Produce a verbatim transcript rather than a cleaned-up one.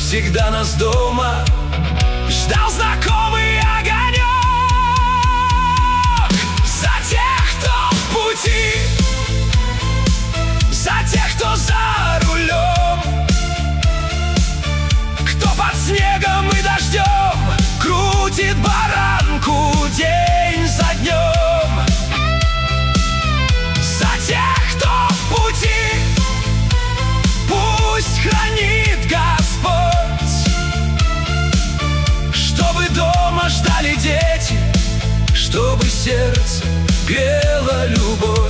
всегда нас дома ждал знакомый огонек. За тех, кто в пути, за тех, кто за рулем, кто под снегом и дождем крутит баранку день за днем. За тех, кто в пути, пусть хранит Господь, чтобы дома ждали дети, чтобы сердце грела любовь.